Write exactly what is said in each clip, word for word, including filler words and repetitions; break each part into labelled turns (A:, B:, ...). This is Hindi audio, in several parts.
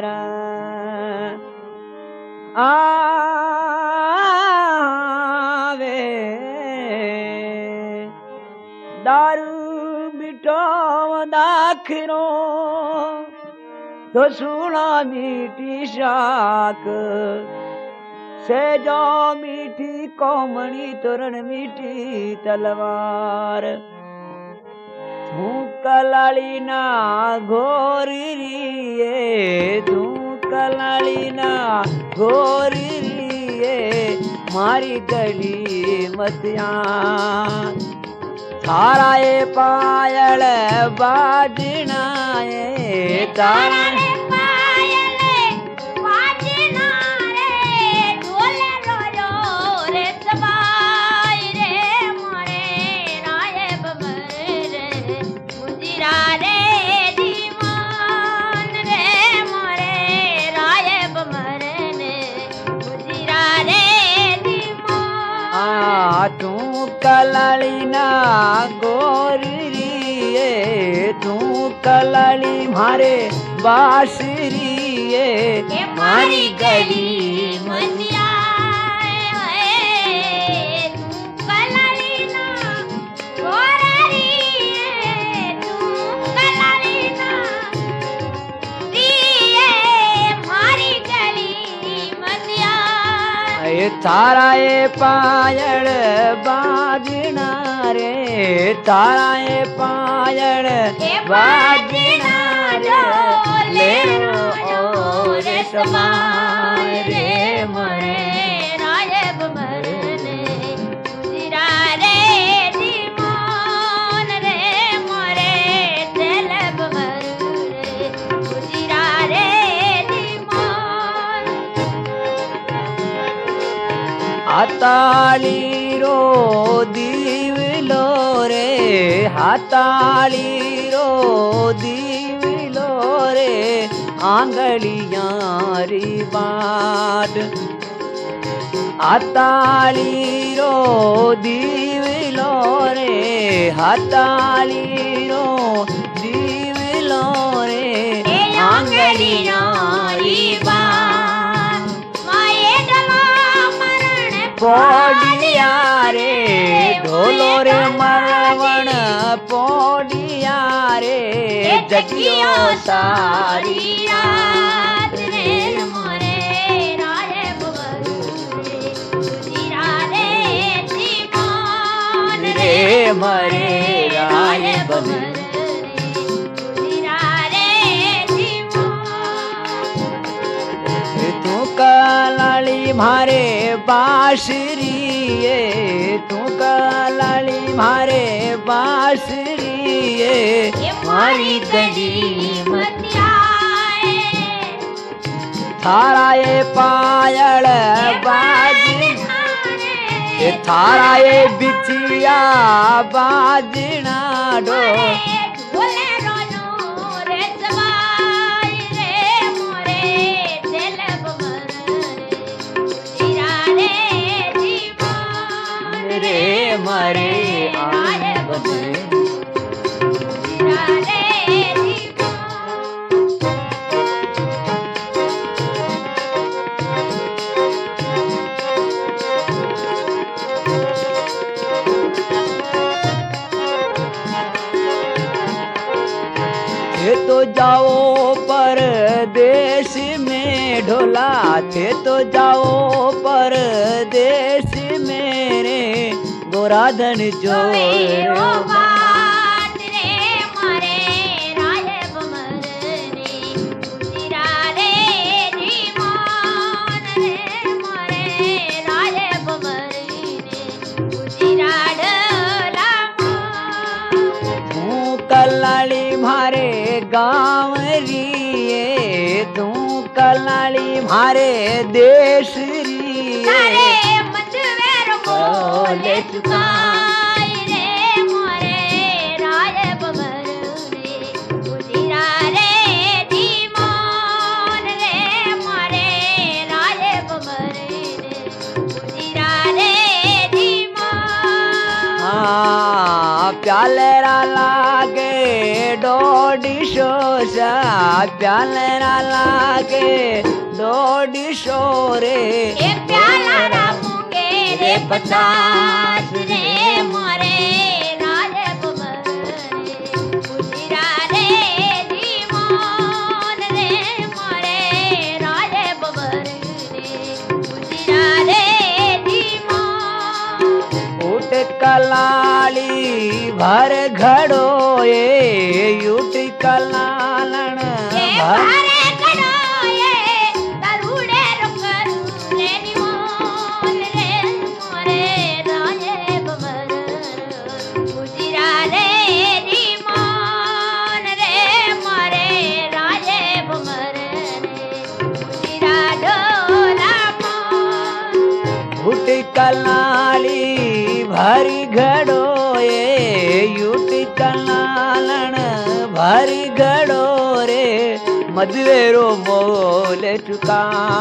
A: मेरा आवे दारू बिठो दाखरो तो सुना मीठी शाक से जो मीठी कोमणी तोरण मीठी तलवार तू कलाली ना घोरी रिए तू कलाली ना घोरी रिए मारी गली मतिया थारा ये पायल बाजना ये तारा
B: रे पायल बाजना रे ढोले रोयो रे सबाई रे मोरे राय बबर रे मुजिरा रे दीवान रे मोरे राय बबर ने मुजिरा रे दीवान
A: आ तू कलाली ना गोरी रिए तू कलाली मारे बासुरिए मारी गली
B: मतिया तू कलाली ना गोरी तू कलाली ना रिए मारी गली मतिया
A: ये तारा ये पायल बाजना रे तारा ये पायल बाजना रे ले रो और समाय रे
B: मोरे रायब मरने मुजिरा रे दीवान रे मोरे दिलब मरने मुजिरा रे दीवान
A: हाताली रो दीवलो रे हाताली रो दीवलो रे आंगलियां री बाट हाताली रो दीवलो रे हाताली रो दीवलो रे आंगलियां री बाट पोडिया रे ढोलो रे मरवण पोडिया रे जगियो सारी
B: रात रे मोरे राय बबरे मुजिरा रे दीवान
A: रे मरे राय बबरे
B: मुजिरा रे दीवान
A: तू कलाली मारे बांसुरिए तू कलाली मारे बांसुरिए मारी गली
B: मतिया
A: थारा ये पायल बाजना ये थारा ये बिछिया बाजना डो
B: ढोले रोयो रे सबाई रे मोरे दिलब मरने मुजिरा रे दीवान
A: रे मरे आए बने
B: मुजिरा रे
A: थे तो जाओ परदेश में ढोला थे तो जाओ परदेश मेरे गोराधन जो
B: ओ बात रे मोरे राय बमरने मुजिरा रे दीवान रे मोरे राय बमरने मुजिरा डला
A: तू कलाली मारे गाँव रिए तू कलाली मारे देश रिए
B: मधुर बोले चुकाई रे मोरे राय बमरने मुजिरा रे दीवान रे मोरे राय बमरने मुजिरा रे दीवान
A: हाँ प्यालेरा लागे डोडी शोषा प्याला लागे दौड़ो रे
B: ए प्याला रामूंगे रे पचास रे मोरे राजे बबरे उजिरा रे जीवन रे मोरे राजे बबरे उजिरा रे जीवन
A: उठ कलाली भर घड़ो ये उठ कलालन
B: ए
A: भर
B: भारे कड़ोए करूड़े रुकरू रे निमोन रे मोरे राजे बबरे उजिरा रे जीवन रे मोरे राजे बबरे उजिरा डोला मोन
A: उठ कलाली भरी घड़ो ये उठ कलालन भरी घड़ो रे मधुरो मोल चुका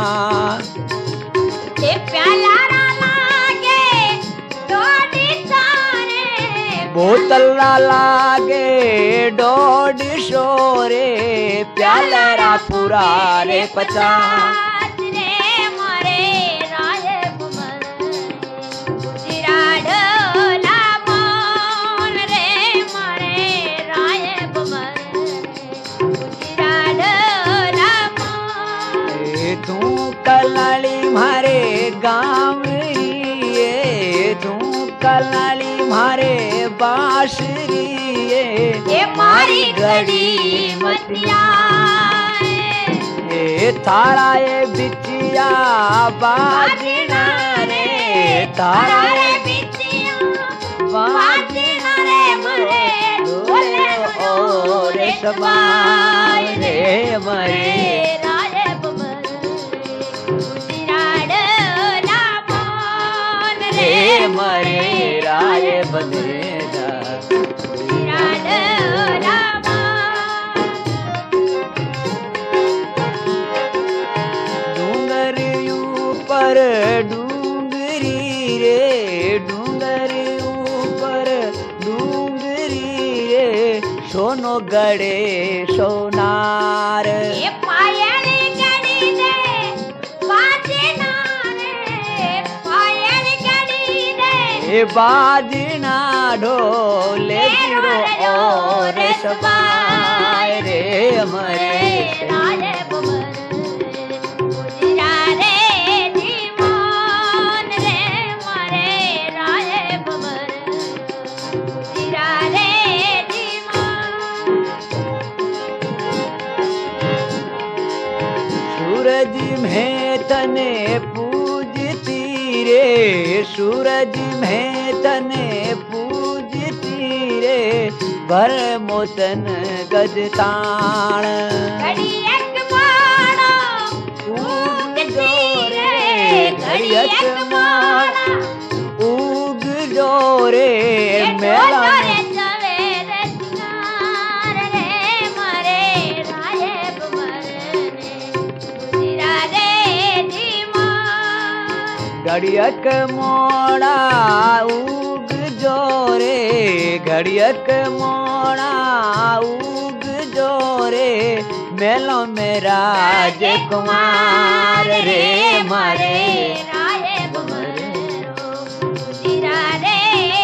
B: ए प्याला लागे डोडी सारे
A: बोतल लागे डोड शोरे प्याला पूरा रे पचास
B: रे मोरे राजे बबरे उजिरा डोला मोन रे मोरे राजे बबरे उजिरा डोला मोन
A: ए तू कलाली मारे गाँव ये तू कलाली मारे बांसुरी ये
B: ये मारी घड़ी मतिया
A: ए थारा ये बिचिया बाजना रे थारा
B: रे
A: ये
B: बिटिया
A: बाजना
B: बाजना रे मरे बोले
A: ओ रे सबाई रे मरे
B: राजे बबरे उजिरा डोला मोन
A: रे मरे राय बनेगा
B: उजिरा डोला मोन
A: डूंगर ऊपर डूंगरी रे डूंगर ऊपर डूंगरी रे सोनो गड़े सोनार
B: ये पायल गड़ी दे बाजना रे पायल गड़ी दे
A: ए बाजना ढोले गिरो और सबाय रे मरे
B: राजे बबरे उजिरा रे जीवन रे मोरे राजे बबरे उजिरा रे जीवन
A: सूरज में तने पूजती रे सूरज में तने पूजती रे भर मोतन गजताण
B: घड़ी एक माड़ा उगती रे घड़ी एक माड़ा
A: उग जो रे मेला
B: रे सवेरे सिंगार रे मरे राजे बबरे उजिरा रे जीवन
A: घड़ियक मोड़ा उग जोरे घड़ियक मोड़ा उग जोरे मेलो में राजकुमार रे मारे
B: राजे बबरे उजिरा रे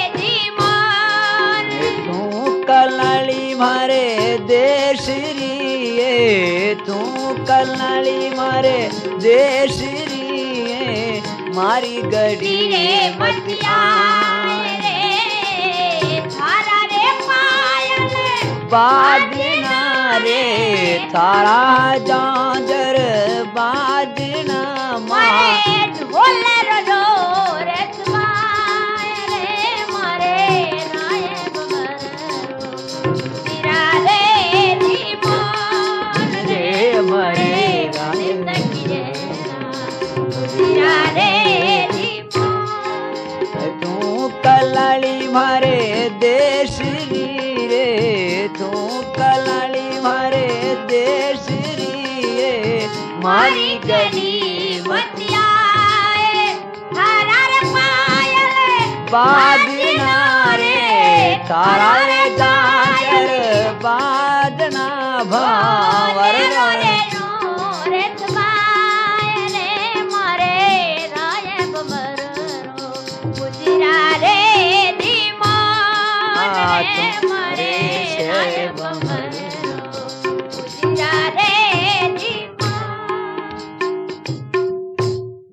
B: जीवन
A: तू कलड़ी मारे देश रिए तू कलड़ी मारे देश रिए मारी गड़ी
B: रे मतिया रे थारा रे पायल
A: बाजना रे थारा जांजर बाजना माँ
B: मरे ढोल रो रे सुबाय रे मरे राये बबरे उजिरा रे जीवन
A: रे मरे
B: रे सखी रे उजिरा रे जीवन
A: तू कलड़ी मारे देश रे तू कलड़ी मारे देश रे मारी गली
B: मतिया थारा रे पायल
A: बाजना रे तारा रे गाजर बाजना ભાવર
B: રો રે રો રે તબાય રે મારે રાય બમરો ગુજરા રે ધીમો
A: આ
B: રે
A: તુમ
B: મારે
A: રે
B: રાય
A: છે
B: બમરો